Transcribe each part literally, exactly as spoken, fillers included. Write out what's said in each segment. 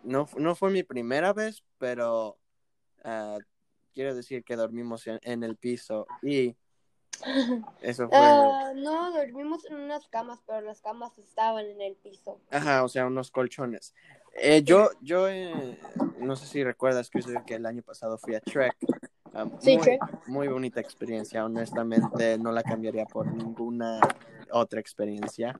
no, no fue mi primera vez, pero uh, quiero decir que dormimos en, en el piso y eso fue, Uh, no, dormimos en unas camas, pero las camas estaban en el piso. ajá, o sea, unos colchones. Eh, yo, yo, eh, no sé si recuerdas, Christopher, que el año pasado fui a Trek. Um, Sí, muy, Trek. muy bonita experiencia, honestamente, no la cambiaría por ninguna otra experiencia.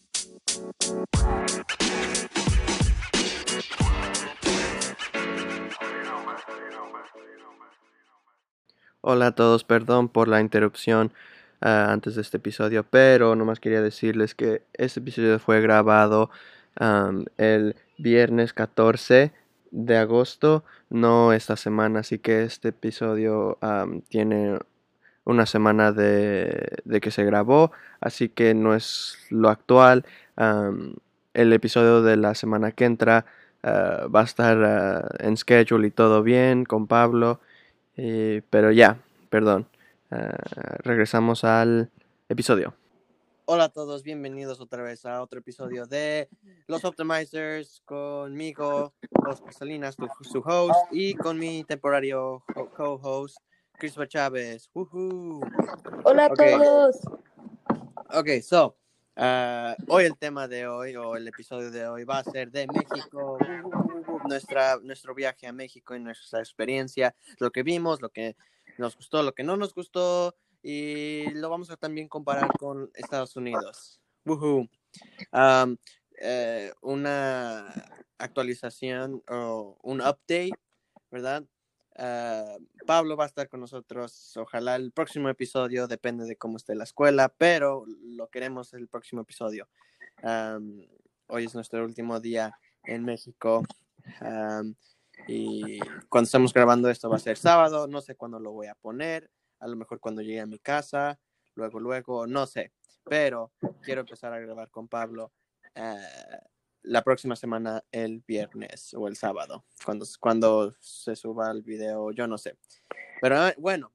Hola a todos, perdón por la interrupción uh, antes de este episodio, pero nomás quería decirles que este episodio fue grabado um, el viernes catorce de agosto, no esta semana, así que este episodio um, tiene una semana de, de, que se grabó, así que no es lo actual. Um, el episodio de la semana que entra uh, va a estar uh, en schedule y todo bien con Pablo. Eh, pero ya, perdón. Uh, regresamos al episodio. Hola a todos, bienvenidos otra vez a otro episodio de Los Optimizers conmigo, Oscar Salinas, tu, su host, y con mi temporario co-host, Christopher Chávez. Woohoo. Hola a Okay. todos. Ok, so, uh, hoy el tema de hoy, o el episodio de hoy, va a ser de México, uh, uh, uh, nuestra, nuestro viaje a México y nuestra experiencia, lo que vimos, lo que nos gustó, lo que no nos gustó, y lo vamos a también comparar con Estados Unidos. Uh-huh. Um, eh, una actualización o un update, ¿verdad? Uh, Pablo va a estar con nosotros, ojalá el próximo episodio, depende de cómo esté la escuela, pero lo queremos el próximo episodio. Um, hoy es nuestro último día en México um, y cuando estamos grabando esto va a ser sábado, no sé cuándo lo voy a poner, a lo mejor cuando llegue a mi casa, luego, luego, no sé, pero quiero empezar a grabar con Pablo uh, la próxima semana, el viernes o el sábado, cuando, cuando se suba el video, yo no sé. Pero bueno,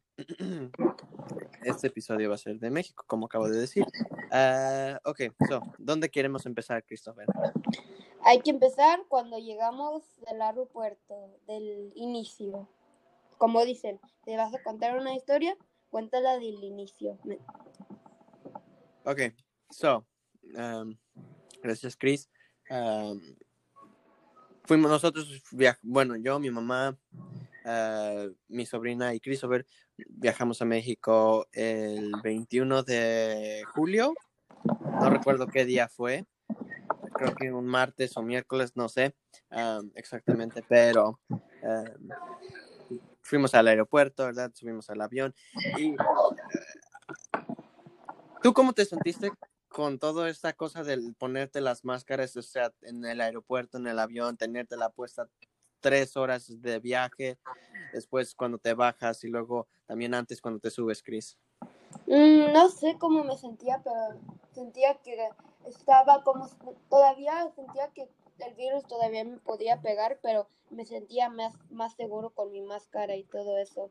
este episodio va a ser de México, como acabo de decir. Uh, ok, so, ¿dónde queremos empezar, Christopher? Hay que empezar cuando llegamos del aeropuerto, del inicio. Como dicen, ¿te vas a contar una historia? Cuéntala del inicio. Ok, so, um, gracias, Chris. Um, fuimos nosotros, viaj- bueno, yo, mi mamá, uh, mi sobrina y Christopher viajamos a México el veintiuno de julio. No recuerdo qué día fue. Creo que un martes o miércoles, no sé um, exactamente, pero um, fuimos al aeropuerto, ¿verdad? Subimos al avión. ¿Y tú cómo te sentiste con toda esta cosa del ponerte las máscaras, o sea, en el aeropuerto, en el avión, tenértela puesta tres horas de viaje, después cuando te bajas y luego también antes cuando te subes, Chris? Mm, no sé cómo me sentía, pero sentía que estaba como, todavía sentía que el virus todavía me podía pegar, pero me sentía más, más seguro con mi máscara y todo eso.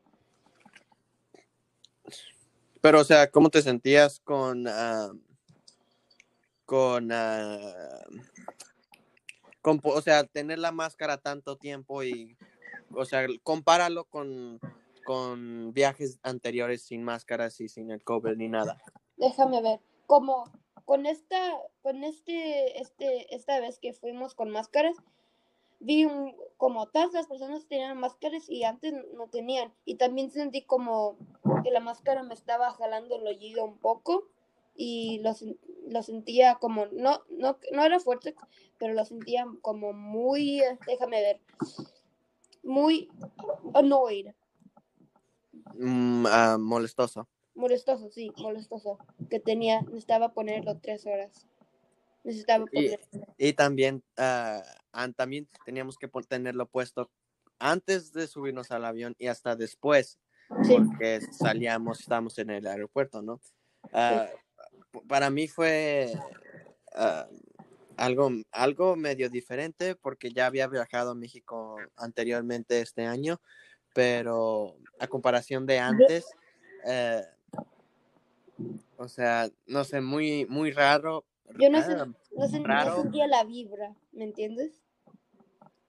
Pero, o sea, ¿cómo te sentías con, uh, con, uh, con, o sea, tener la máscara tanto tiempo y, o sea, compáralo con, con viajes anteriores sin máscaras y sin el COVID ni nada? Déjame ver, como con esta, con este, este, esta vez que fuimos con máscaras, vi un, como todas las personas tenían máscaras y antes no tenían. Y también sentí como que la máscara me estaba jalando el oído un poco y lo, lo sentía como, no, no, no era fuerte, pero lo sentía como muy, déjame ver, muy annoyed. Mm, uh, molestoso. Molestoso, sí, molestoso. Que tenía, necesitaba ponerlo tres horas. Necesitaba Y, ponerlo. y también, uh, también teníamos que tenerlo puesto antes de subirnos al avión y hasta después, Sí, porque salíamos, estábamos en el aeropuerto, ¿no? sí. Uh, para mí fue uh, algo, algo medio diferente porque ya había viajado a México anteriormente este año, pero a comparación de antes, uh, o sea, no sé, muy, muy raro, Yo no, uh, sen, no, sen, no raro. sentía la vibra, ¿me entiendes?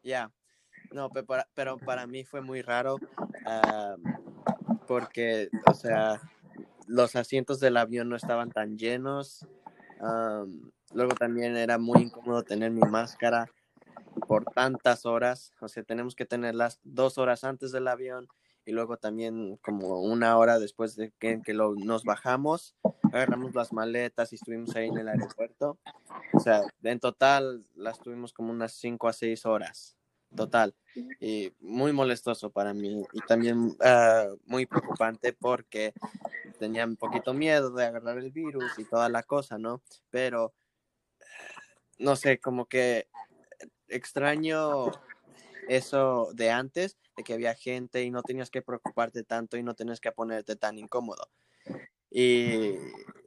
Ya, no, pero para, pero para mí fue muy raro ah, porque, o sea, los asientos del avión no estaban tan llenos. Am, luego también era muy incómodo tener mi máscara por tantas horas. O sea, tenemos que tenerlas dos horas antes del avión y luego también como una hora después de que, que lo, nos bajamos, agarramos las maletas y estuvimos ahí en el aeropuerto. O sea, en total las tuvimos como unas cinco a seis horas, total. Y muy molestoso para mí y también uh, muy preocupante porque tenía un poquito miedo de agarrar el virus y toda la cosa, ¿no? Pero, no sé, como que extraño eso de antes, de que había gente y no tenías que preocuparte tanto y no tenías que ponerte tan incómodo. Y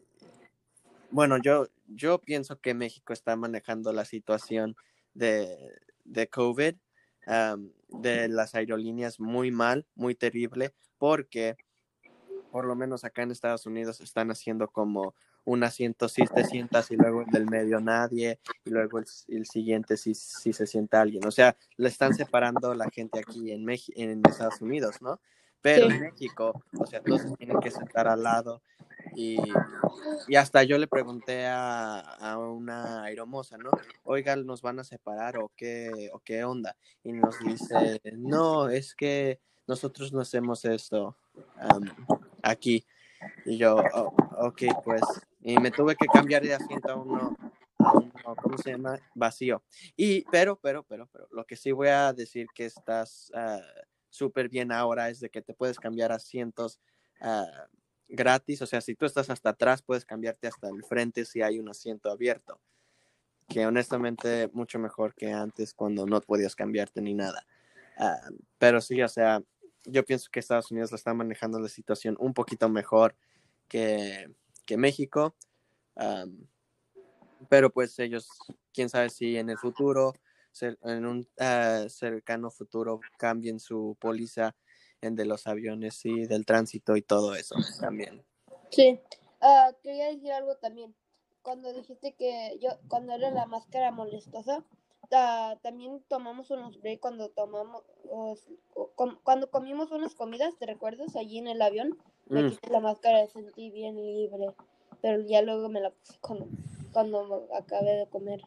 bueno, yo, yo pienso que México está manejando la situación de, de COVID, um, de las aerolíneas muy mal, muy terrible, porque por lo menos acá en Estados Unidos están haciendo como un asiento si te sientas y luego el del medio nadie y luego el, el siguiente si, si se sienta alguien. O sea, le están separando la gente aquí en, Mex en Estados Unidos, ¿no? Pero Sí. en México, o sea, todos se tienen que sentar al lado y, y hasta yo le pregunté a, a una aeromoza, ¿no? Oiga, ¿nos van a separar o qué, o qué onda? Y nos dice, no, es que nosotros no hacemos esto um, aquí. Y yo, oh, ok, pues, y me tuve que cambiar de asiento a uno, a uno, ¿cómo se llama? Vacío. Y, pero, pero, pero, pero, lo que sí voy a decir que estás uh, súper bien ahora es de que te puedes cambiar asientos uh, gratis, o sea, si tú estás hasta atrás, puedes cambiarte hasta el frente si hay un asiento abierto, que honestamente mucho mejor que antes cuando no podías cambiarte ni nada. Uh, pero sí, o sea, yo pienso que Estados Unidos la está manejando la situación un poquito mejor que, que México, um, pero pues ellos, quién sabe si en el futuro, en un uh, cercano futuro, cambien su póliza en de los aviones y del tránsito y todo eso también. Sí, uh, quería decir algo también. Cuando dijiste que yo, cuando era la máscara molestosa, uh, también tomamos unos break cuando tomamos, uh, com, cuando comimos unas comidas, ¿te recuerdas? Allí en el avión, me Mm. quité la máscara y sentí bien libre, pero ya luego me la puse cuando, cuando acabé de comer.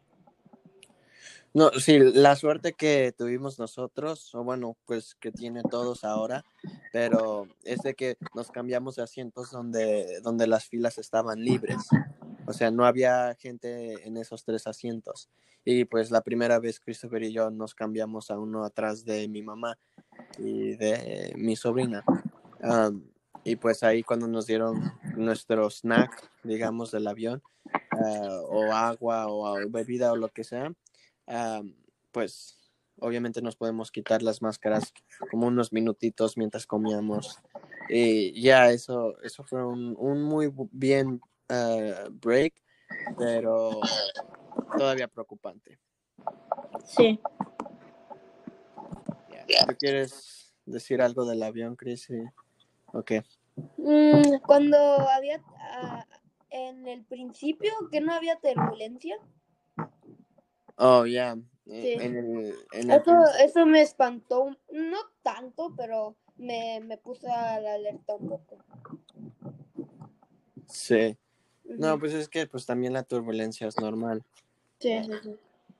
No, sí, la suerte que tuvimos nosotros, o bueno, pues que tiene todos ahora, pero es de que nos cambiamos de asientos donde, donde las filas estaban libres. O sea, no había gente en esos tres asientos. Y pues la primera vez Christopher y yo nos cambiamos a uno atrás de mi mamá y de mi sobrina. Um, y pues ahí cuando nos dieron nuestro snack, digamos, del avión, uh, o agua o bebida o lo que sea, um, pues obviamente nos podemos quitar las máscaras como unos minutitos mientras comíamos. Y ya eso, eso fue un, un muy bien uh, break, pero todavía preocupante. Sí. Yeah. ¿Tú quieres decir algo del avión, Chris? Ok. Mm, cuando había, uh, en el principio, que no había turbulencia. Oh, ya. Yeah. Sí. En el, en el Eso, eso me espantó, no tanto, pero me, me puso a la alerta un poco. Sí. Uh-huh. No, pues es que pues también la turbulencia es normal. Sí, sí, sí.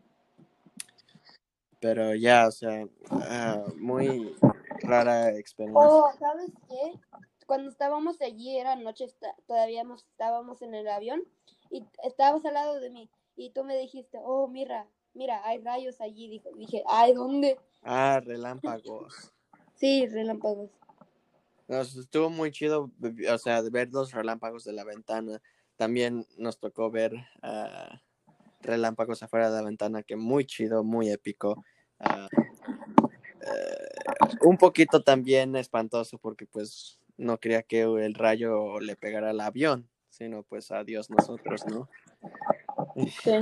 Pero ya, o sea, uh, muy rara experiencia. Oh, ¿sabes qué? Cuando estábamos allí, era noche, está, todavía estábamos en el avión y estabas al lado de mí y tú me dijiste, oh, mira, mira, hay rayos allí. Dije, dije ay, ¿dónde? Ah, relámpagos. Sí, relámpagos. Nos estuvo muy chido, o sea, de ver los relámpagos de la ventana. También nos tocó ver uh, relámpagos afuera de la ventana, que muy chido, muy épico. Uh, uh, un poquito también espantoso porque pues no quería que el rayo le pegara al avión, sino pues adiós nosotros, ¿no? Sí.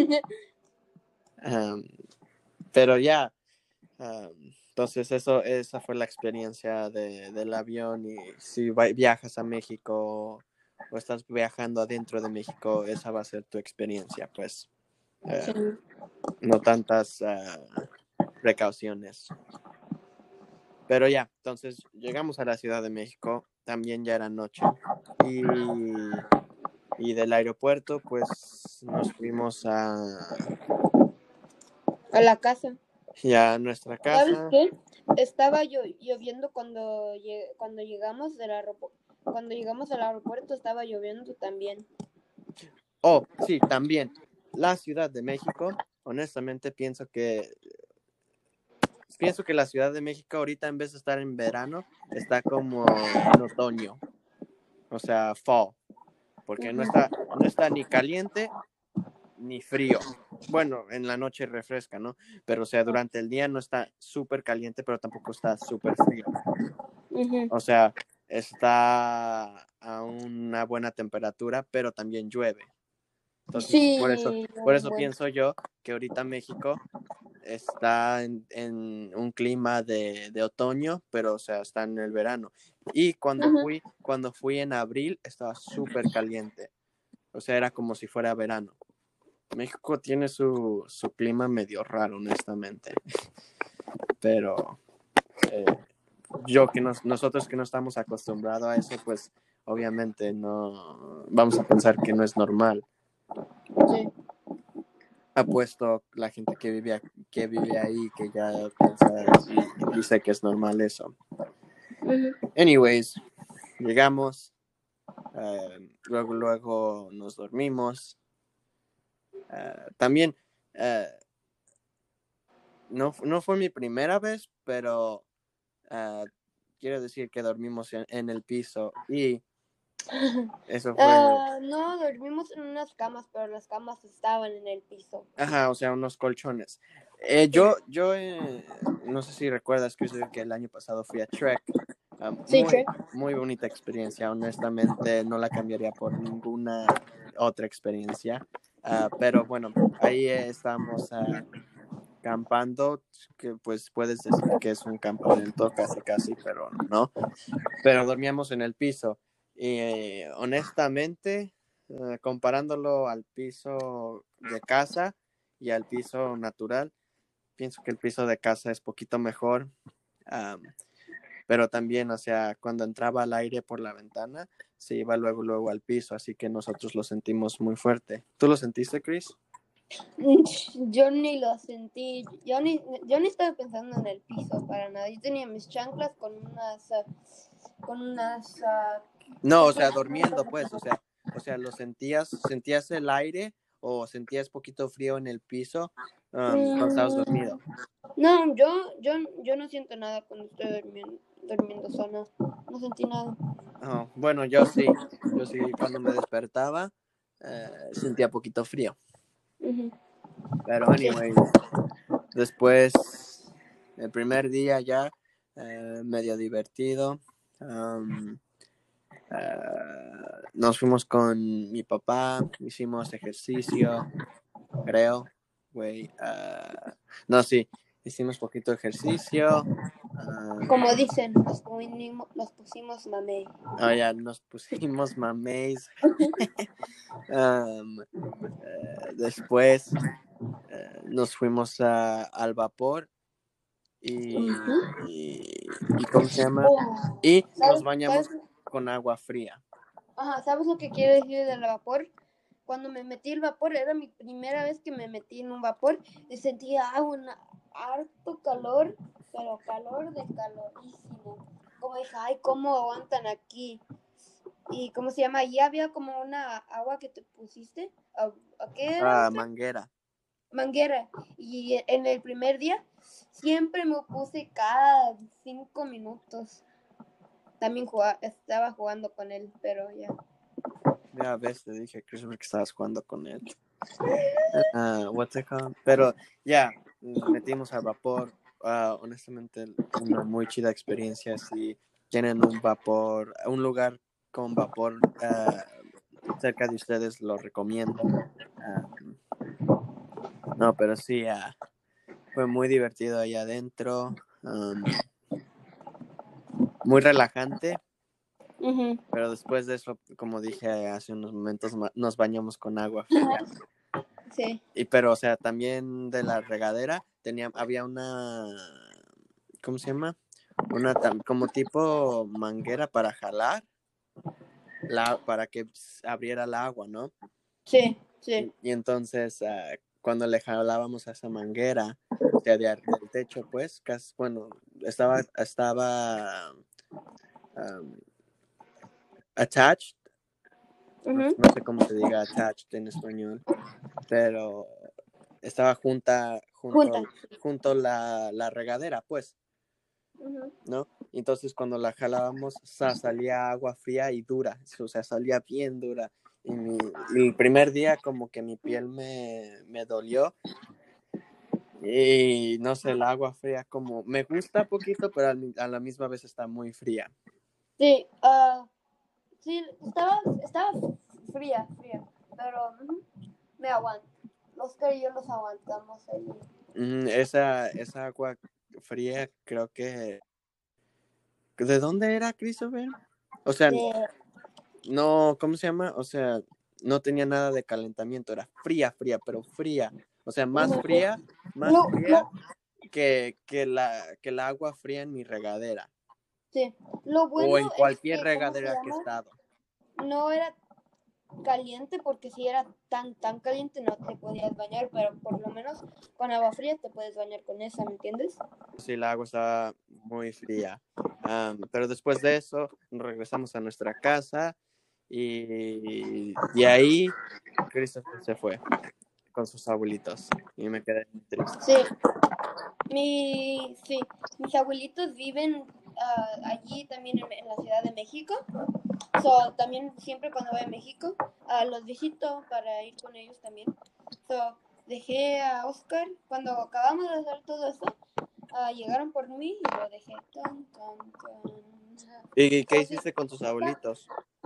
um, pero ya, um, entonces eso, esa fue la experiencia de, del avión y si va, viajas a México o estás viajando adentro de México, esa va a ser tu experiencia, pues. Uh, Sí. no tantas... Uh, precauciones. Pero ya, entonces llegamos a la Ciudad de México, también ya era noche, y, y del aeropuerto pues nos fuimos a, A la casa. ya a nuestra ¿Sabes casa. qué? Estaba llo- lloviendo cuando, lle- cuando llegamos del aeropuerto. Cuando llegamos al aeropuerto estaba lloviendo también. Oh, sí, también, la Ciudad de México, honestamente pienso que pienso que la Ciudad de México ahorita en vez de estar en verano, está como en otoño, o sea, fall, porque no está, no está ni caliente ni frío. Bueno, en la noche refresca, ¿no? Pero, o sea, durante el día no está súper caliente, pero tampoco está súper frío. Ujú. O sea, está a una buena temperatura, pero también llueve. Entonces, por eso, Sí, por eso bueno. pienso yo que ahorita México está en, en un clima de, de otoño, pero o sea, está en el verano. Y cuando Ujú. fui, cuando fui en abril, estaba súper caliente. O sea, era como si fuera verano. México tiene su, su clima medio raro, honestamente. Pero eh, yo que nos, nosotros que no estamos acostumbrados a eso, pues obviamente no vamos a pensar que no es normal. Sí. Apuesto la gente que vive, que vive ahí, que ya piensa y dice que es normal eso. Ujú. Anyways, llegamos, uh, luego, luego nos dormimos. Uh, también, uh, no, no fue mi primera vez, pero uh, quiero decir que dormimos en, en el piso y eso fue, Ah, no, dormimos en unas camas, pero las camas estaban en el piso. ajá, o sea, unos colchones. Eh, yo, yo eh, no sé si recuerdas que, que el año pasado fui a Trek. Um, Sí, muy, Trek. muy bonita experiencia, honestamente no la cambiaría por ninguna otra experiencia. Uh, pero bueno, ahí eh, estamos uh, campando, que pues puedes decir que es un campamento casi casi, pero no. Pero dormíamos en el piso y eh, honestamente, uh, comparándolo al piso de casa y al piso natural, pienso que el piso de casa es poquito mejor. Um, pero también, o sea, cuando entraba el aire por la ventana, se iba luego, luego al piso, así que nosotros lo sentimos muy fuerte. ¿Tú lo sentiste, Chris? Yo ni lo sentí, yo ni, yo ni estaba pensando en el piso para nada. Yo tenía mis chanclas con unas, uh, con unas. Uh, No, o sea, durmiendo, pues, o sea, o sea, lo sentías, sentías el aire o sentías poquito frío en el piso um, cuando estabas dormido. No, yo, yo, yo no siento nada cuando estoy durmiendo, durmiendo sola. No sentí nada. Oh, bueno, yo sí, yo sí, cuando me despertaba eh, sentía poquito frío. Uh-huh. Pero, anyways, después, el primer día ya, eh, medio divertido. Um, uh, nos fuimos con mi papá, hicimos ejercicio, creo, güey. Uh, no, sí, hicimos poquito ejercicio. Um, Como dicen, nos, pusimos, nos pusimos mamey. oh, ya, nos pusimos mameis. um, uh, después uh, nos fuimos a, al vapor. Y, Uh-huh. y, y ¿cómo se llama? Oh. Y nos ¿Sabes, bañamos sabes, con agua fría. ajá, ¿sabes lo que quiere decir del vapor? Cuando me metí el vapor, era mi primera vez que me metí en un vapor y sentía ah, un harto calor, pero calor de calorísimo. Como dije, ay, ¿cómo aguantan aquí? Y ¿cómo se llama? Ahí había como una agua que te pusiste. ¿A, a qué era Ah, otra? manguera. Manguera. Y en el primer día siempre me puse cada cinco minutos. También jugaba, estaba jugando con él, pero ya. Ya ves, te dije que que estabas jugando con él. Uh, what's it called? Pero ya, nos metimos al vapor. Uh, honestamente, una muy chida experiencia. Si tienen un vapor, un lugar con vapor uh, cerca de ustedes, lo recomiendo. Um, no, pero sí, uh, fue muy divertido ahí adentro. Um, muy relajante. Uh-huh. Pero después de eso, como dije hace unos momentos, nos bañamos con agua fría. Sí. Y pero, o sea, también de la regadera tenía, había una, ¿cómo se llama? Una como tipo manguera para jalar, la, para que abriera el agua, ¿no? Sí, sí. Y, y entonces, uh, cuando le jalábamos a esa manguera, o sea, de, del techo, pues, casi, bueno, estaba, estaba um, attached, Uh-huh. no, no sé cómo se diga attached en español, pero estaba junta, junto, Junta. junto la, la regadera, pues, Uh-huh. ¿no? Entonces cuando la jalábamos salía agua fría y dura, o sea, salía bien dura. Y, mi, y el primer día como que mi piel me, me dolió. Y no sé, el agua fría como me gusta poquito, pero a la misma vez está muy fría. Sí, uh, sí, estaba, estaba fría, fría, pero uh-huh, me aguanto. Oscar y yo los aguantamos ahí. Mm, esa, esa agua fría creo que... ¿De dónde era, Christopher? O sea, De... no, ¿cómo se llama? O sea, no tenía nada de calentamiento, era fría, fría, pero fría. O sea, más fría, más no, fría no. Que, que, la, que el agua fría en mi regadera. Sí, lo bueno O en es cualquier que, ¿cómo se regadera que he llama? estado. No era caliente, porque si era tan, tan caliente no te podías bañar, pero por lo menos con agua fría te puedes bañar con esa, ¿me entiendes? Sí, el agua estaba muy fría. Um, pero después de eso, regresamos a nuestra casa y, y ahí Christopher se fue con sus abuelitos y me quedé muy triste. Sí, mi, sí, mis abuelitos viven uh, allí también en, en la Ciudad de México. So, también siempre cuando voy a México uh, los visito para ir con ellos también. So, dejé a Oscar cuando acabamos de hacer todo eso. Uh, llegaron por mí y lo dejé. Tan, tan, tan. ¿Y qué Oh, sí. hiciste con tus abuelitos?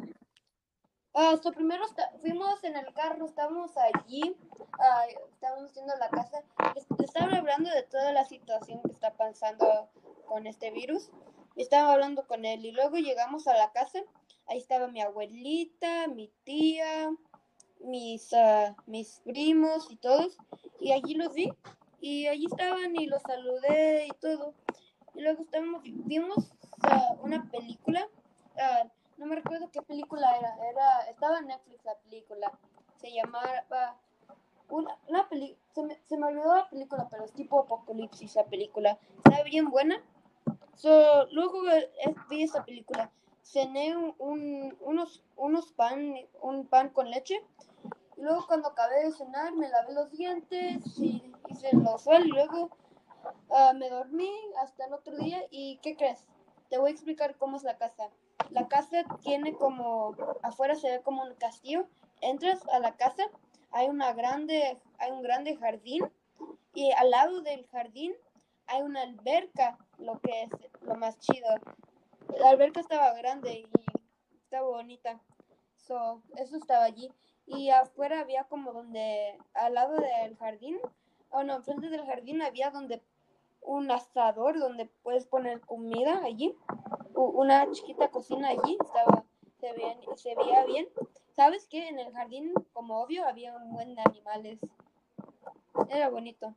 Uh, so, primero está, fuimos en el carro, estábamos allí, uh, estábamos viendo la casa. Estaban hablando de toda la situación que está pasando con este virus. Estaba hablando con él y luego llegamos a la casa. Ahí estaba mi abuelita, mi tía, mis, uh, mis primos y todos. Y allí los vi. Y allí estaban y los saludé y todo. Y luego estábamos, vimos uh, una película. Uh, no me recuerdo qué película era. era estaba en Netflix la película. Se llamaba... Una, una peli se, me, se me olvidó la película, pero es tipo apocalipsis la película. Estaba bien buena. So, luego eh, vi esa película. Cené un, un, unos, unos pan, un pan con leche. Y luego cuando acabé de cenar me lavé los dientes y hice lo usual. Y luego uh, me dormí hasta el otro día. ¿Y qué crees? Te voy a explicar cómo es la casa. La casa tiene como, afuera se ve como un castillo. Entras a la casa, hay una grande, hay un grande jardín. Y al lado del jardín hay una alberca, lo que es lo más chido. La alberca estaba grande y estaba bonita. So, eso estaba allí. Y afuera había como donde, al lado del jardín, o oh no, enfrente del jardín había donde un asador donde puedes poner comida allí. Una chiquita cocina allí, estaba, se veía, se veía bien. ¿Sabes qué? En el jardín, como obvio, había un buen de animales. Era bonito.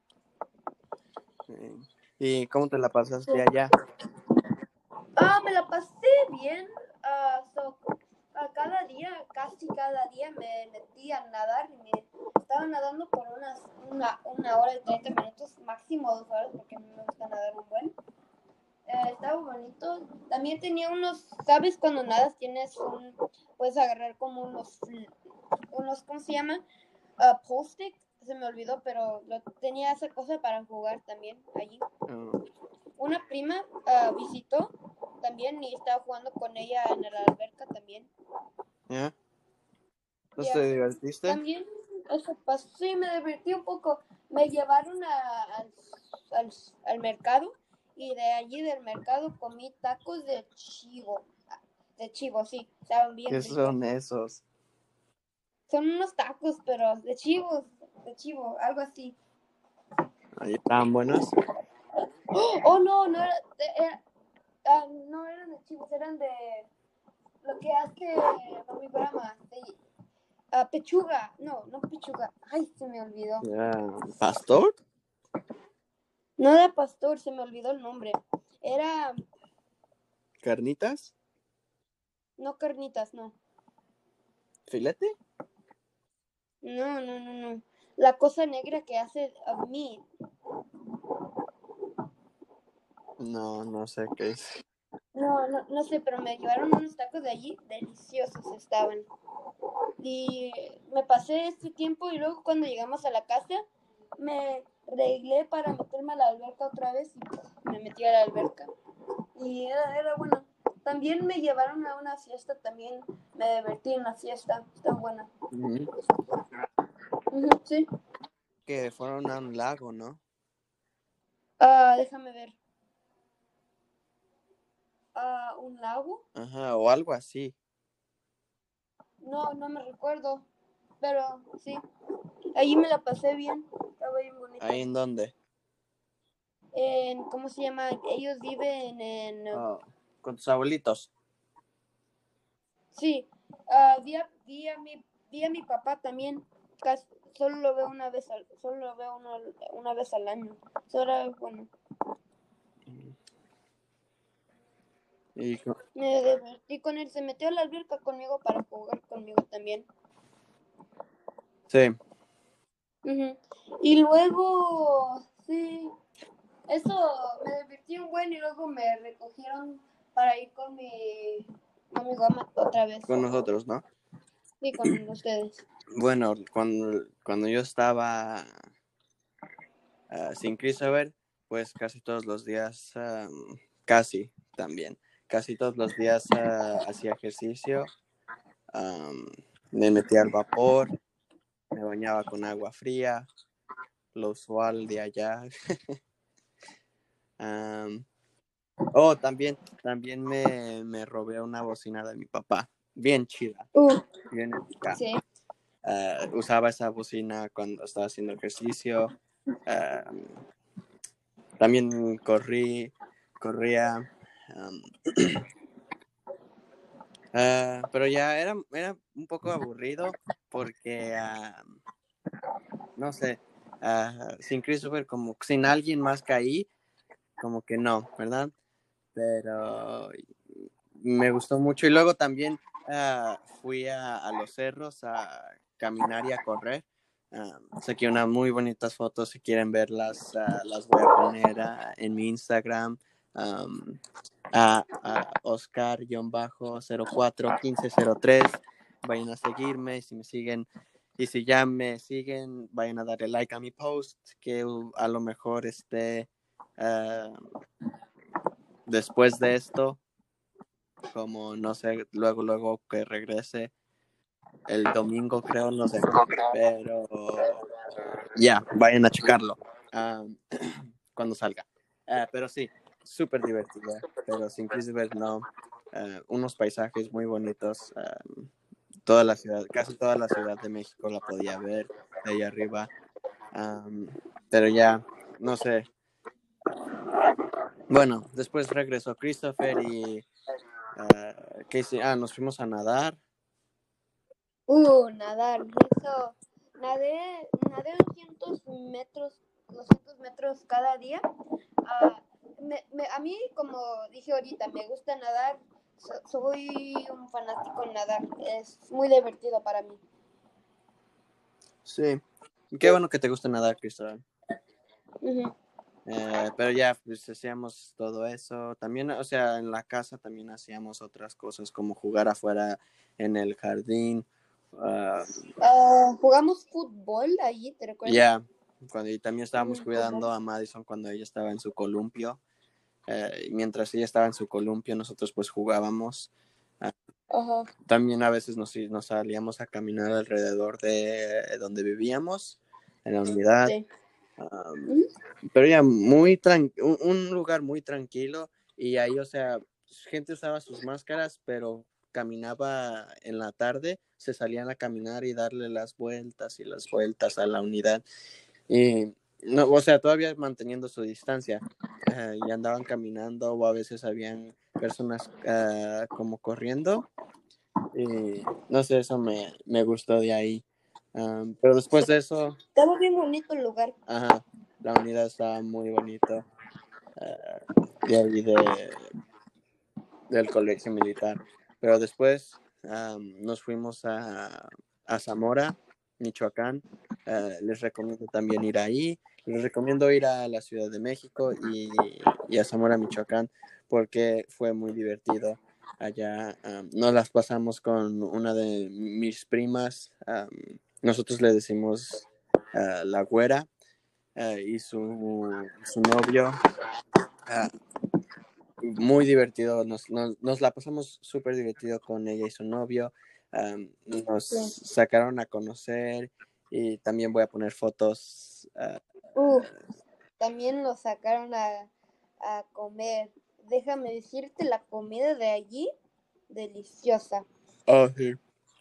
¿Y cómo te la pasaste allá? Ah, me la pasé bien. Uh, so, uh, cada día, casi cada día me metí a nadar. Y me estaba nadando por unas, una, una hora y treinta minutos, máximo dos horas, porque a mí me gusta nadar un buen. Eh, estaba bonito. También tenía unos, ¿sabes? Cuando nadas tienes un, puedes agarrar como unos, unos ¿cómo se llama? Uh, post-it. Se me olvidó, pero lo, tenía esa cosa para jugar también allí. Oh. Una prima uh, visitó también y estaba jugando con ella en la alberca también. ¿Ya? Yeah. ¿No Yeah. te divertiste? También eso pasó. Sí, me divertí un poco. Me llevaron a, al, al, al mercado y de allí del mercado comí tacos de chivo. De chivo, sí, estaban bien ¿Qué ricos. son esos? Son unos tacos, pero de chivos, de chivo, algo así. ¿Ahí estaban buenos? Oh, oh no, no era, era uh, no eran de chivos, eran de lo que hace mi programa, de uh, pechuga, no, no pechuga, ay, se me olvidó. Yeah. ¿Pastor? No era pastor, se me olvidó el nombre. Era, ¿Carnitas? no carnitas, no. ¿Filete? No, no, no, no. La cosa negra que hace a mí. No, no sé qué es. No, no, no sé, pero me llevaron unos tacos de allí, deliciosos estaban. Y me pasé este tiempo y luego cuando llegamos a la casa me arreglé para meterme a la alberca otra vez y pues, me metí a la alberca. Y era, era bueno. También me llevaron a una fiesta, también me divertí en la fiesta, está buena. Ujú. Ujú, sí. Que fueron a un lago, ¿no? Ah, déjame ver. Ah, ¿un lago? Ajá, o algo así. No, no me recuerdo, pero sí. Allí me la pasé bien, estaba bien bonito. ¿Ahí en dónde? En, ¿cómo se llama? Ellos viven en... Oh, con tus abuelitos. Sí, ah, vi, a, vi, a mi, vi a mi papá también. Casi, solo lo veo una vez al, solo lo veo una, una vez al año. Eso era bueno. Y co- Me divertí con él. Se metió a la alberca conmigo para jugar conmigo también. sí, Ujú. Y luego, sí, eso me divertí un buen y luego me recogieron para ir con mi amigo Ama otra vez. con nosotros, ¿no? Sí, con ustedes. Bueno, cuando, cuando yo estaba ah, sin Christopher, pues casi todos los días, am, casi también, casi todos los días ah, hacía ejercicio, am, me metía al vapor, me bañaba con agua fría, lo usual de allá. Am, oh, también, también me, me robé una bocina de mi papá, bien chida, Uh, bien épica. sí. Ah, usaba esa bocina cuando estaba haciendo ejercicio. am, también corrí, corría. am, ah, pero ya era, era un poco aburrido porque, ah, no sé, ah, sin Christopher, como sin alguien más que ahí, como que no, ¿verdad? Pero me gustó mucho. Y luego también ah, fui a, a los cerros a caminar y a correr. Ah, saqué unas muy bonitas fotos. Si quieren verlas, ah, las voy a poner ah, en mi Instagram. am, a, a Oscar cero cuatro uno cinco cero tres. Vayan a seguirme. Si me siguen y si ya me siguen, vayan a darle like a mi post. Que uh, a lo mejor esté ah, después de esto, como no sé, luego, luego que regrese el domingo, creo, no sé, pero ya, yeah, vayan a checarlo um, cuando salga. Uh, pero sí, súper divertida, pero sin Christopher no, uh, unos paisajes muy bonitos, um, toda la ciudad, casi toda la Ciudad de México la podía ver de ahí arriba, um, pero ya, no sé. Bueno, después regresó Christopher y uh, ¿qué hice? Ah, nos fuimos a nadar. Uh, nadar. Eso. Nadé, nadé doscientos metros, doscientos metros cada día. Ah, me, me, a mí, como dije ahorita, me gusta nadar. So, soy un fanático en nadar. Es muy divertido para mí. Sí, qué bueno que te gusta nadar, Cristóbal. Uh-huh. Eh, pero ya, pues hacíamos todo eso. También, o sea, en la casa también hacíamos otras cosas como jugar afuera en el jardín. Uh, Uh, jugamos fútbol allí, ¿te recuerdas? ya, cuando y también estábamos Mm, cuidando fútbol. a Madison cuando ella estaba en su columpio. Eh, y mientras ella estaba en su columpio, nosotros pues jugábamos. Uh, Ajá. también a veces nos, nos salíamos a caminar alrededor de donde vivíamos, en la unidad. Sí. Um, Uh-huh. pero ya muy tran un, un lugar muy tranquilo y ahí, o sea, gente usaba sus máscaras, pero caminaba en la tarde, se salían a caminar y darle las vueltas y las vueltas a la unidad. Y, no, o sea, todavía manteniendo su distancia. Uh, y andaban caminando o a veces habían personas uh, como corriendo. Y no sé, eso me, me gustó de ahí. Um, pero después Sí. de eso... Estaba bien bonito el lugar. Ajá. La unidad estaba muy bonito. Uh, de ahí de, del colegio militar. Pero después um, nos fuimos a, a Zamora, Michoacán. Uh, les recomiendo también ir ahí. Les recomiendo ir a la Ciudad de México y, y a Zamora, Michoacán, porque fue muy divertido. Allá um, nos las pasamos con una de mis primas. Um, nosotros le decimos uh, la güera uh, y su, su novio. Uh, muy divertido, nos, nos, nos la pasamos súper divertido con ella y su novio. Um, nos Sí. sacaron a conocer y también voy a poner fotos. Uh, Uh, también nos sacaron a, a comer. Déjame decirte, la comida de allí, deliciosa. Oh, sí.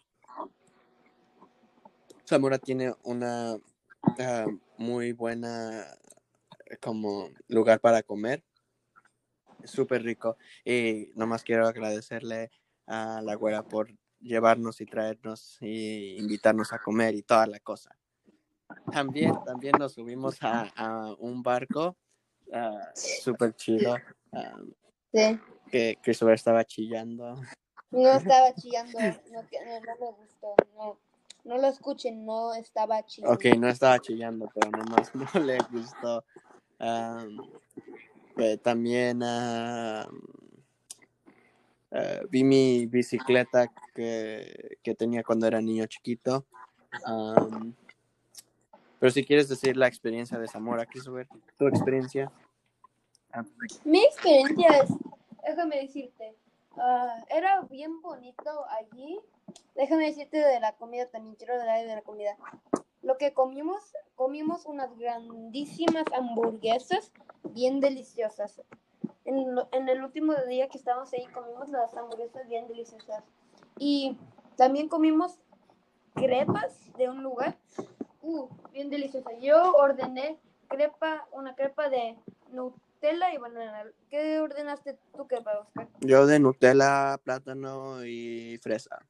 Zamora tiene una uh, muy buena como lugar para comer. Súper rico. Y nomás quiero agradecerle a la güera por llevarnos y traernos y invitarnos a comer y toda la cosa. También, también nos subimos a, a un barco uh, súper chido um, Sí. que Christopher estaba chillando. No estaba chillando, no, que- no, no me gustó, no, no lo escuchen, no estaba chillando. Ok, no estaba chillando, pero nomás no le gustó. Um, eh, también uh, uh, vi mi bicicleta que, que tenía cuando era niño chiquito. Um, pero si quieres decir la experiencia de Zamora, Christopher, tu experiencia. Mi experiencia es, déjame decirte, uh, era bien bonito allí. Déjame decirte de la comida, también quiero hablar de la comida. Lo que comimos, comimos unas grandísimas hamburguesas bien deliciosas. En, lo, en el último día que estábamos ahí comimos las hamburguesas bien deliciosas. Y también comimos crepas de un lugar, uh, bien deliciosa. Yo ordené crepa, una crepa de Nutella y banana. ¿Qué ordenaste tú, crepa, Oscar? Yo de Nutella, plátano y fresa.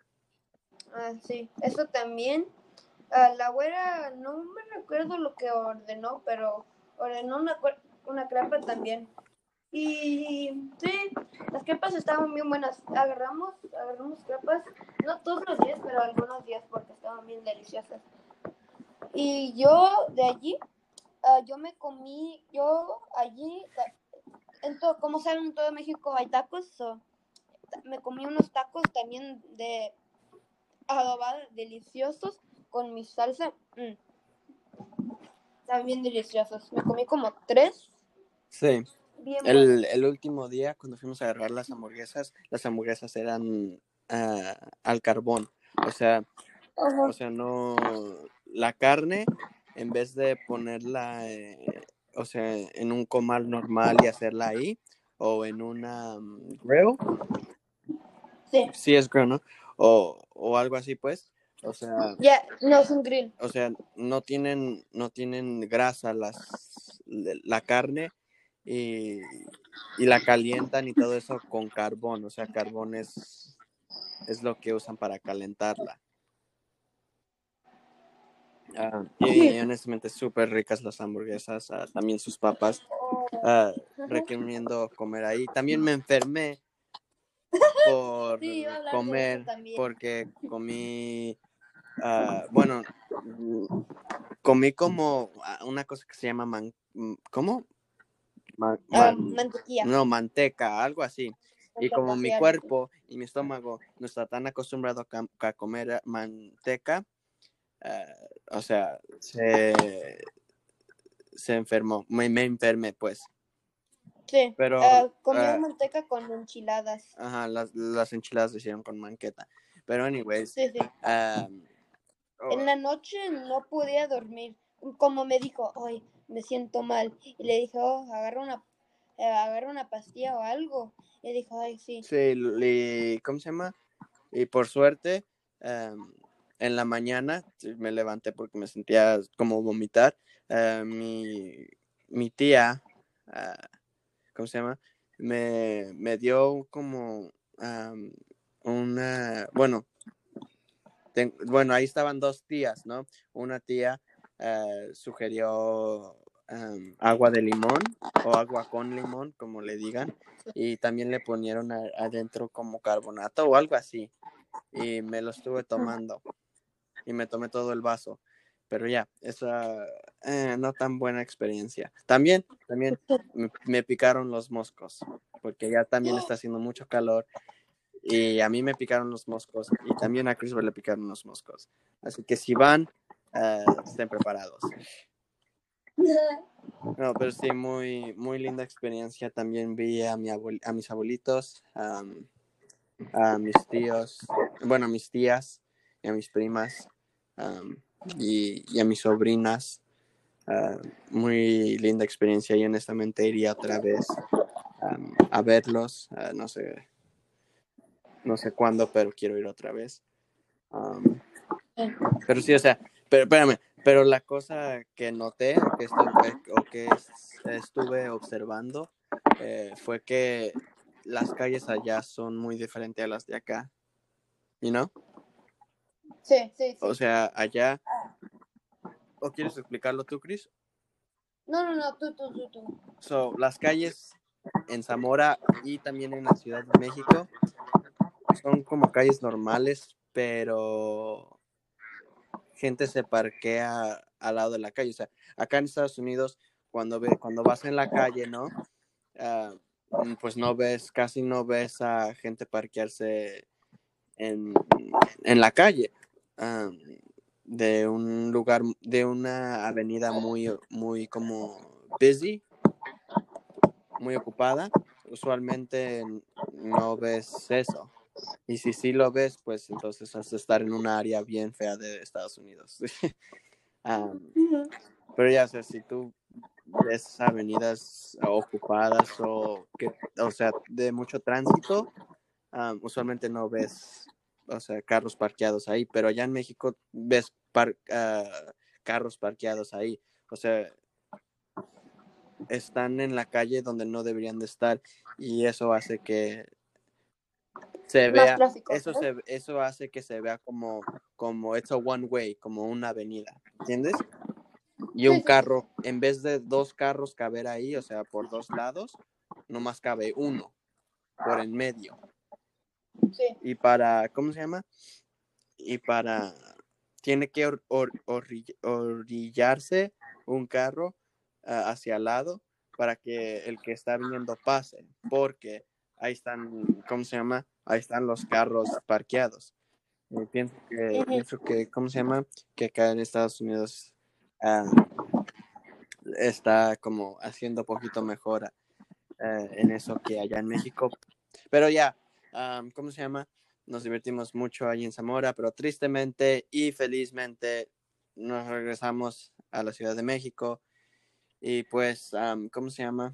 Ah, sí, eso también. Uh, la güera, no me recuerdo lo que ordenó, pero ordenó una, una crepa también. Y sí, las crepas estaban bien buenas. Agarramos, agarramos crepas, no todos los días, pero algunos días porque estaban bien deliciosas. Y yo de allí, uh, yo me comí, yo allí, en todo, como saben, en todo México hay tacos, so, me comí unos tacos también de adobada, deliciosos, con mi salsa, mm, también deliciosos. Me comí como tres. Sí. Bien el, el último día, cuando fuimos a agarrar las hamburguesas, las hamburguesas eran uh, al carbón. O sea, uh-huh. o sea, no. La carne, en vez de ponerla, eh, o sea, en un comal normal y hacerla ahí, o en una um, grill. Sí. Sí, es grill, ¿no? O, o algo así, pues. O sea. Ya, yeah, no es un grill. O sea, no tienen, no tienen grasa las, la carne y, y la calientan y todo eso con carbón. O sea, carbón es, es lo que usan para calentarla. Uh, y, y honestamente súper ricas las hamburguesas, uh, también sus papas. Uh, recomiendo comer ahí. También me enfermé por sí, iba a hablar comer, de eso también. porque comí, uh, bueno, comí como una cosa que se llama man, ¿cómo? Man, man, um, mantequilla. No, manteca, algo así. Manteca, Y como sí, mi algo cuerpo y mi estómago no está tan acostumbrado a, a comer manteca, uh, o sea, se, se enfermó, me, me enfermé pues. Sí, Pero uh, comió uh, manteca con enchiladas. ajá, las, las enchiladas se hicieron con manqueta. Pero anyways, Sí, sí. um, oh, En la noche no podía dormir. Como me dijo, hoy me siento mal. Y le dije, oh, agarra una, eh, agarra una pastilla o algo. Y dijo, ay, sí. sí, y, ¿cómo se llama? Y por suerte, um, en la mañana me levanté porque me sentía como vomitar. Uh, mi, mi tía, uh, ¿cómo se llama? Me, me dio como um, una, bueno, ten, bueno, ahí estaban dos tías, ¿no? Una tía uh, sugirió um, agua de limón o agua con limón, como le digan, y también le ponieron a, adentro como carbonato o algo así, y me lo estuve tomando y me tomé todo el vaso, pero ya, esa eh, no tan buena experiencia. También, también me, me picaron los moscos, porque ya también está haciendo mucho calor y a mí me picaron los moscos y también a Christopher le picaron los moscos, así que si van, uh, estén preparados. No, pero sí, muy, muy linda experiencia. También vi a, mi abuel- a mis abuelitos, um, a mis tíos, bueno, a mis tías y a mis primas um, y, y a mis sobrinas. Uh, muy linda experiencia y honestamente iría otra vez um, a verlos. Uh, no sé, no sé cuándo, pero quiero ir otra vez. Um, pero sí, o sea, pero espérame, pero la cosa que noté o que, estu eh, o que es, estuve observando eh, fue que las calles allá son muy diferentes a las de acá, you know? Sí, sí, O sí. sea, allá, ¿o quieres explicarlo tú, Chris? No, no, no, tú, tú, tú, tú. So, las calles en Zamora y también en la Ciudad de México son como calles normales, pero gente se parquea al lado de la calle. O sea, acá en Estados Unidos, cuando, ve, cuando vas en la calle, ¿no? Uh, pues no ves, casi no ves a gente parquearse en, en la calle. Um, de un lugar, de una avenida muy, muy como busy, muy ocupada. Usualmente no ves eso. Y si sí lo ves, pues entonces has de estar en una área bien fea de Estados Unidos. um, Uh-huh. Pero ya, o sea, si tú ves avenidas ocupadas o que, o sea, de mucho tránsito, um, usualmente no ves, o sea, carros parqueados ahí, pero allá en México ves par, uh, carros parqueados ahí. O sea, están en la calle donde no deberían de estar y eso hace que se Más vea, tráfico, eso ¿no? se, eso hace que se vea como, como it's a one way, como una avenida, ¿entiendes? Y un Sí, sí, sí, carro, sí. en vez de dos carros caber ahí, o sea, por dos lados, nomás cabe uno por en medio. Sí. Y para, ¿cómo se llama? Y para, tiene que or, or, orrill, orillarse un carro uh, hacia el lado para que el que está viniendo pase, porque ahí están, ¿cómo se llama? Ahí están los carros parqueados. Y pienso que, Uh-huh. pienso que, ¿cómo se llama? Que acá en Estados Unidos uh, está como haciendo poquito mejor uh, en eso que allá en México. Pero ya, um, ¿cómo se llama? Nos divertimos mucho ahí en Zamora, pero tristemente y felizmente nos regresamos a la Ciudad de México y pues, um, ¿cómo se llama?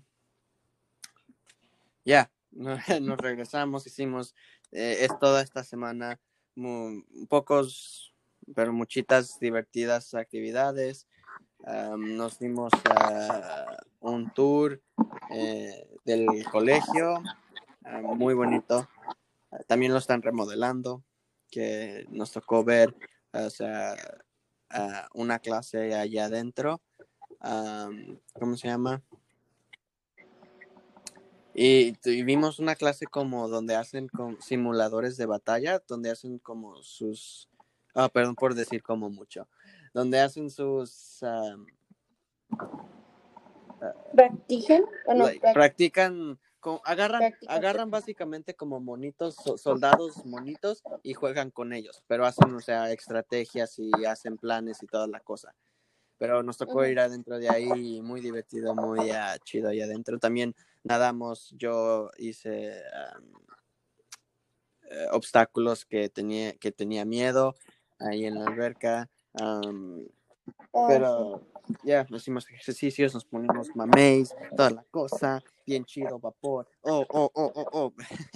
Ya, yeah, nos regresamos, hicimos eh, es toda esta semana muy, pocos, pero muchitas divertidas actividades. Um, nos dimos uh, un tour eh, del colegio, uh, muy bonito. Uh, también lo están remodelando, que nos tocó ver, o sea, uh, una clase allá adentro. Um, ¿Cómo se llama? Y tuvimos una clase como donde hacen como simuladores de batalla, donde hacen como sus, ah, perdón por decir como mucho, donde hacen sus um, ¿Practican o no? like, practican, con, agarran, Practican. agarran básicamente como monitos, so, soldados monitos y juegan con ellos, pero hacen, o sea, estrategias y hacen planes y toda la cosa. Pero nos tocó Uh-huh. ir adentro de ahí, muy divertido, muy uh, chido ahí adentro. También nadamos, yo hice um, eh, obstáculos que tenía, que tenía miedo ahí en la alberca. Um, Oh, sí. pero ya, yeah, hicimos ejercicios, nos ponimos mameis, toda la cosa, bien chido, vapor. Oh, oh, oh, oh, oh.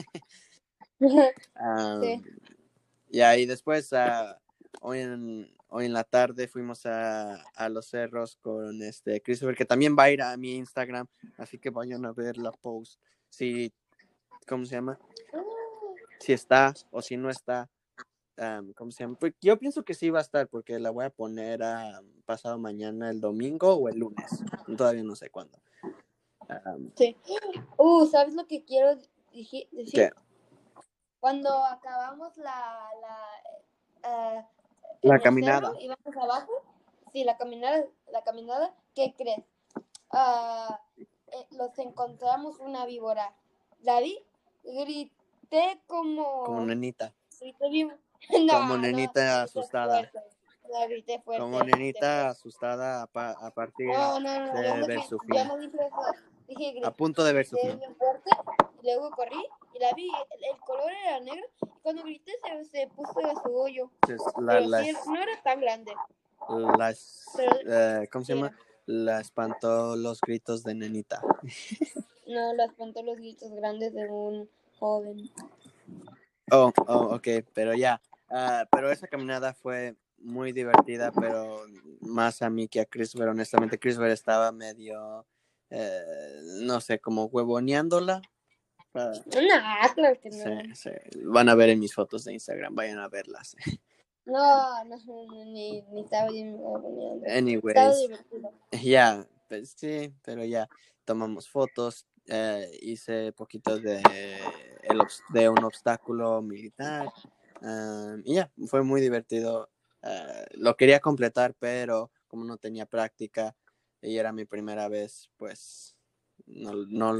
um, Sí. y ahí después, uh, hoy, en, hoy en la tarde fuimos a, a los cerros con este Christopher, que también va a ir a mi Instagram, así que vayan a ver la post. Si, ¿cómo se llama? Si está o si no está. um, ¿cómo se llama? Pues yo pienso que sí va a estar porque la voy a poner a pasado mañana, el domingo o el lunes. Todavía no sé cuándo. Um, Sí. Uh, ¿sabes lo que quiero dije- decir? ¿Qué? Cuando acabamos la, la, uh, La en el caminada. cerro y vamos abajo, sí, la caminada, la caminada, ¿qué crees? Uh, eh, los encontramos una víbora. La vi, grité como... Como nenita. Grité bien... Como no, nenita no, asustada. grité fuerte. La grité fuerte. Como grité nenita fuerte. asustada a, pa- a partir No, no, no, yo de no, ver dije, su yo fin. no dije eso. Dije, A punto de ver su grité fin. bien fuerte, y luego corrí y la vi. El, el color era negro y cuando grité se, se puso a su hoyo. Entonces, la, Pero las, sí, no era tan grande. las, Pero eh, ¿cómo se sí llama? era. La espantó los gritos de nenita. No, la espantó los gritos grandes de un joven. Oh, oh, ok, pero ya. Uh, pero esa caminada fue muy divertida, pero más a mí que a Christopher. Honestamente, Christopher estaba medio, eh, no sé, como huevoneándola. Uh, No, claro que no. sí, sí. Van a ver en mis fotos de Instagram, vayan a verlas. No, no, no, ni, ni estaba bien poniendo. Estaba Anyways, divertido. ya, yeah, pues sí, pero ya tomamos fotos, eh, hice poquito de, el, de un obstáculo militar, um, y ya, fue muy divertido. Uh, lo quería completar, pero como no tenía práctica y era mi primera vez, pues no, no,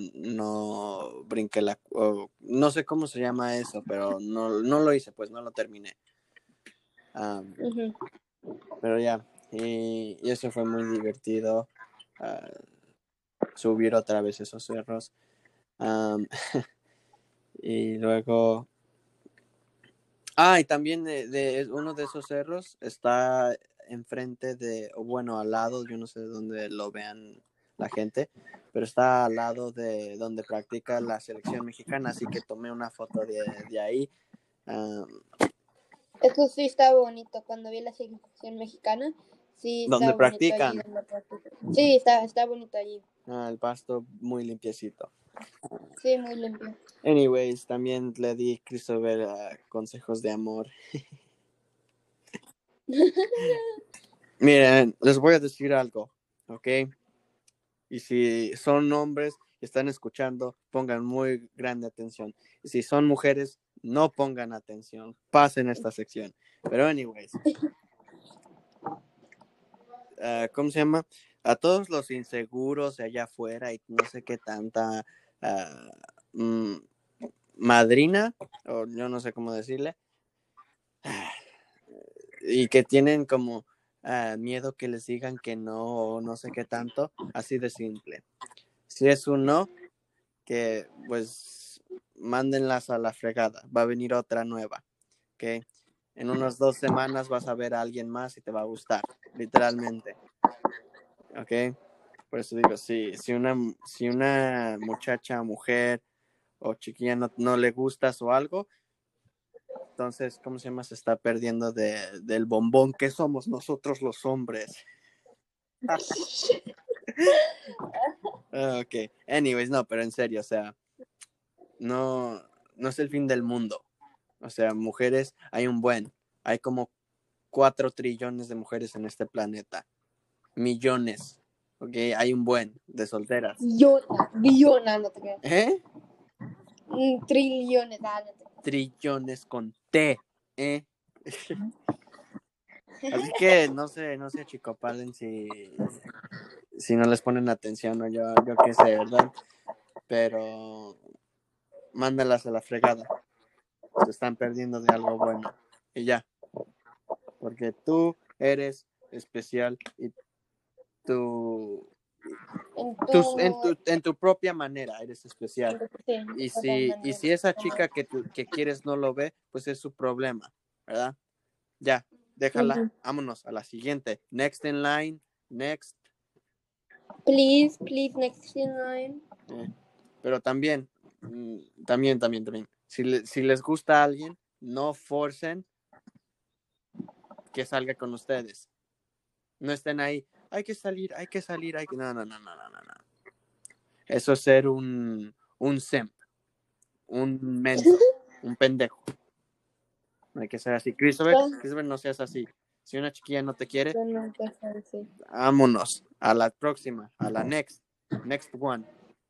no brinqué la, oh, no sé cómo se llama eso, pero no, no lo hice, pues no lo terminé. Um, Uh-huh. Pero ya, y, y eso fue muy divertido, uh, subir otra vez esos cerros. Um, y luego... Ah, y también de, de uno de esos cerros está enfrente de, o bueno, al lado, yo no sé dónde lo vean la gente, pero está al lado de donde practica la selección mexicana, así que tomé una foto de, de ahí. Um, Eso sí está bonito. Cuando vi la selección mexicana, sí donde está bonito allí. practican. Donde practican. Sí, está, está bonito allí. Ah, el pasto muy limpiecito. Sí, muy limpio. Anyways, también le di a Christopher uh, consejos de amor. Miren, les voy a decir algo, ¿ok? Y si son hombres y están escuchando, pongan muy grande atención. Y si son mujeres, no pongan atención. Pasen esta sección. Pero anyways, uh, ¿cómo se llama? A todos los inseguros de allá afuera y no sé qué tanta uh, mm, madrina, o yo no sé cómo decirle, y que tienen como uh, miedo que les digan que no o no sé qué tanto, así de simple. Si es un no, que pues mándenlas a la fregada, va a venir otra nueva, ¿ok? En unas dos semanas vas a ver a alguien más y te va a gustar, literalmente, ¿ok? Por eso digo, si, si, una, si una muchacha, mujer o chiquilla no, no le gustas o algo, entonces, ¿cómo se llama? Se está perdiendo de, del bombón que somos nosotros los hombres. Ok, anyways, no, pero en serio, o sea, no, no es el fin del mundo. O sea, mujeres, hay un buen, hay como cuatro trillones de mujeres en este planeta. Millones, ok, hay un buen de solteras. Billona, billona, no te creas. ¿Eh? Mm, Trillones, ah, no te creas. Trillones con T, ¿eh? Así que no sé, no sé, chicopalen si, si no les ponen atención o yo, yo qué sé, ¿verdad? Pero mándalas a la fregada. Se están perdiendo de algo bueno. Y ya. Porque tú eres especial y tú, En tus, en, tu... tu, en tu propia manera eres especial. Sí, Y si, y totalmente. si esa chica que, tú, que quieres no lo ve, pues es su problema, ¿verdad? Ya, déjala, Uh-huh. vámonos a la siguiente. Next in line, next. Please, please, next in line. Eh, pero también, mm, también, también, también. Si, le, si les gusta a alguien, no forcen que salga con ustedes. No estén ahí, hay que salir, hay que salir, hay que... No, no, no, no, no, no. Eso es ser un, un simp, un menso, un pendejo. No hay que ser así. Christopher, Entonces, Christopher, no seas así. Si una chiquilla no te quiere, yo no puedo ser así. vámonos a la próxima, a la next, next one.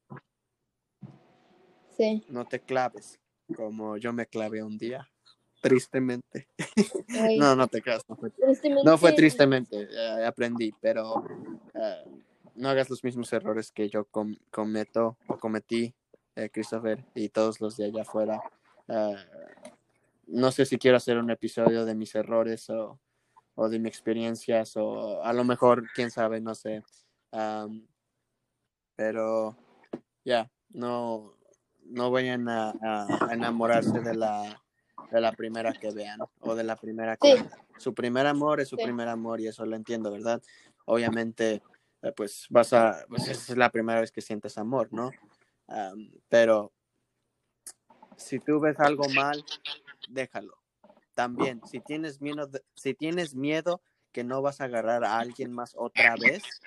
Sí. No te claves, como yo me clavé un día, tristemente. Oye, No, no te creas, no fue, tristemente, no fue tristemente, eh, aprendí, pero eh, no hagas los mismos errores que yo com- cometo o cometí, eh, Christopher, y todos los de allá afuera. Eh, no sé si quiero hacer un episodio de mis errores o, o de mis experiencias, o a lo mejor, quién sabe, no sé. Um, pero ya, no, no vayan a, a- a enamorarse de la, de la primera que vean o de la primera que Sí. vean. Su primer amor es su Sí. primer amor y eso lo entiendo, ¿verdad? Obviamente, eh, pues vas a, pues esa es la primera vez que sientes amor, ¿no? Um, pero si tú ves algo mal, déjalo. También, si tienes miedo, de- si tienes miedo que no vas a agarrar a alguien más otra vez,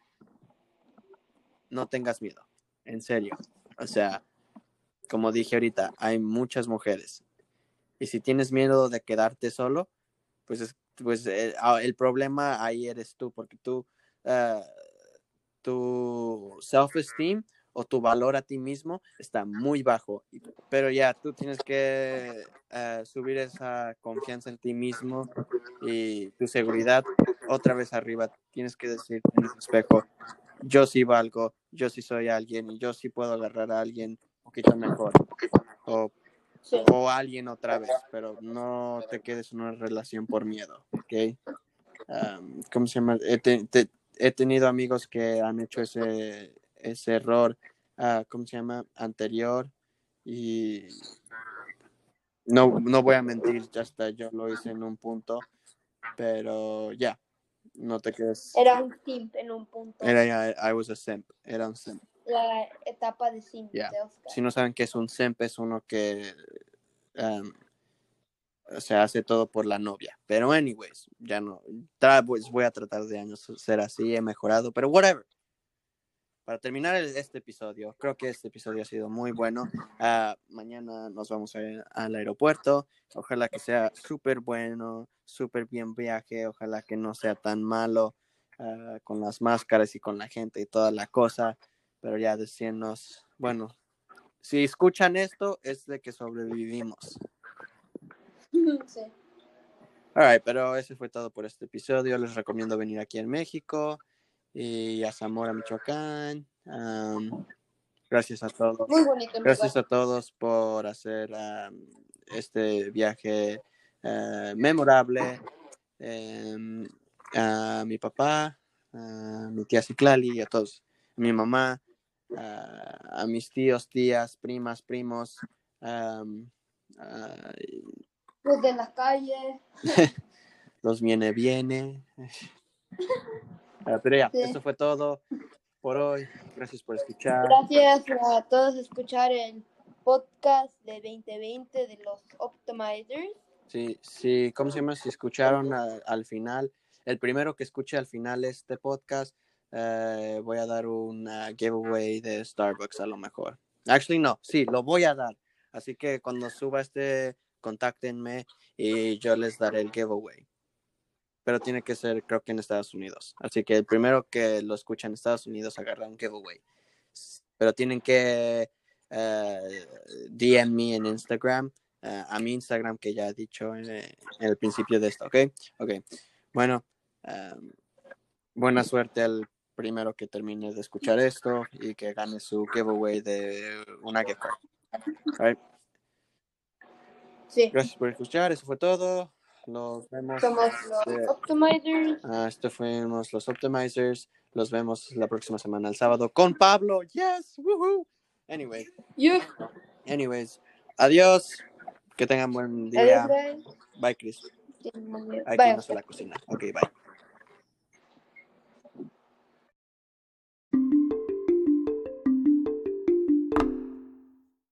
no tengas miedo, en serio. O sea, como dije ahorita, hay muchas mujeres. Y si tienes miedo de quedarte solo, pues, es, pues eh, el problema ahí eres tú, porque tú, uh, tu self-esteem o tu valor a ti mismo está muy bajo. Pero ya, tú tienes que uh, subir esa confianza en ti mismo y tu seguridad otra vez arriba. Tienes que decir en el espejo, yo sí valgo, yo sí soy alguien y yo sí puedo agarrar a alguien un poquito mejor. O, Sí. o alguien otra vez, pero no te quedes en una relación por miedo, ¿ok? Um, ¿Cómo se llama? He, te, te, he tenido amigos que han hecho ese, ese error, uh, ¿cómo se llama? Anterior, y no, no voy a mentir, hasta yo lo hice en un punto, pero ya, yeah, no te quedes. Era un simp en un punto. Era, I, I was a simp, era un simp. La etapa de simp Yeah. de Oscar. Si no saben qué es un simp, es uno que um, se hace todo por la novia. Pero anyways, ya no, tra- pues voy a tratar de años ser así, he mejorado, pero whatever. Para terminar el, este episodio, creo que este episodio ha sido muy bueno. Uh, mañana nos vamos a ir al aeropuerto. Ojalá que sea súper bueno, súper bien viaje. Ojalá que no sea tan malo uh, con las máscaras y con la gente y toda la cosa. Pero ya decirnos, bueno, si escuchan esto, es de que sobrevivimos. Sí. Alright, pero ese fue todo por este episodio. Les recomiendo venir aquí en México y a Zamora, Michoacán. Um, gracias a todos. Muy bonito el Gracias lugar. a todos por hacer um, este viaje uh, memorable. Um, a mi papá, a mi tía Ciclali, a todos. A mi mamá, uh, a mis tíos, tías, primas, primos. Um, uh, Pues de la calle. los viene, viene. Uh, pero ya, Sí. esto fue todo por hoy. Gracias por escuchar. Gracias a todos escuchar el podcast de veinte veinte de los Optimizers. Sí, sí, ¿cómo se llama? Si escucharon a, al final, el primero que escuche al final este podcast, uh, voy a dar un uh, giveaway de Starbucks a lo mejor. Actually, no, sí, lo voy a dar. Así que cuando suba este, contáctenme y yo les daré el giveaway. Pero tiene que ser, creo que en Estados Unidos. Así que el primero que lo escucha en Estados Unidos agarra un giveaway. Pero tienen que uh, D M me en Instagram, uh, a mi Instagram que ya he dicho en, en el principio de esto, ¿ok? Ok, bueno, um, buena suerte al primero que termine de escuchar esto y que gane su giveaway de una gift card. Right. Sí. Gracias por escuchar, eso fue todo. Nos vemos. Somos los Eh, Optimizers. Uh, esto fuimos los Optimizers. Los vemos la próxima semana, el sábado, con Pablo. Yes, woohoo. Anyway, You. anyways, adiós. Que tengan buen Adiós, día. guys. Bye, Chris. Sí, muy bien. Hay que Bye, irnos a Oscar. la cocina. Ok, bye.